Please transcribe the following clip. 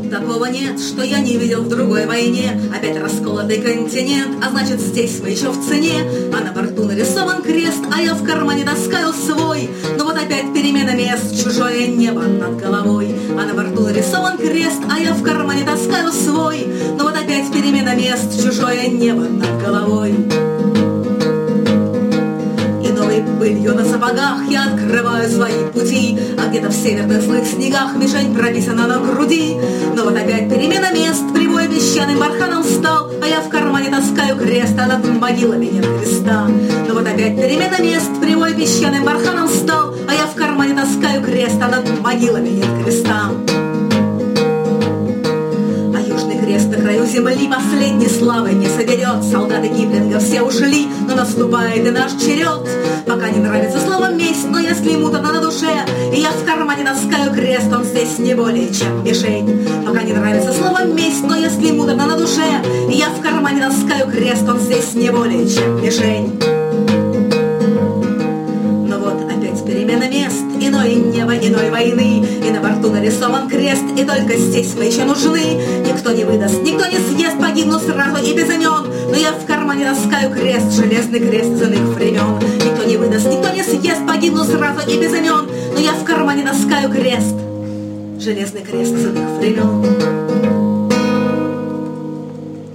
Такого нет, что я не видел в другой войне. Опять расколотый континент, а значит здесь мы еще в цене. А на борту нарисован крест, а я в кармане таскаю свой. Но вот опять перемена мест, чужое небо над головой. А на борту нарисован крест, а я в кармане таскаю свой. Но вот опять перемена мест, чужое небо над головой. Пылью на сапогах я открываю свои пути, а где-то в северных злых снегах мишень прописана на груди. Но вот опять перемена мест, прибой песчаным барханом стал, а я в кармане таскаю крест, а над могилами нет креста. Но вот опять перемена мест, прибой песчаным барханом стал, а я в кармане таскаю крест, а над могилами нет креста. На краю земли последней славы не соберет. Солдаты Киплинга все ушли, но наступает и наш черед. Пока не нравится слово месть, но если муторно на душе, и я в кармане таскаю крест, он здесь не более чем мишень. Пока не нравится слово месть, но если муторно на душе, и я в кармане таскаю крест, он здесь не более чем мишень. Но вот опять перемена мест, иное небо, иной войны, и на борту нарисован крест, и только здесь мы еще нужны. Никто не выдаст, никто не съест, погибну сразу и без имен. Но я в кармане таскаю крест, железный крест из иных времен. Никто не выдаст, никто не съест, погибну сразу и без имен. Но я в кармане таскаю крест, железный крест из иных времен.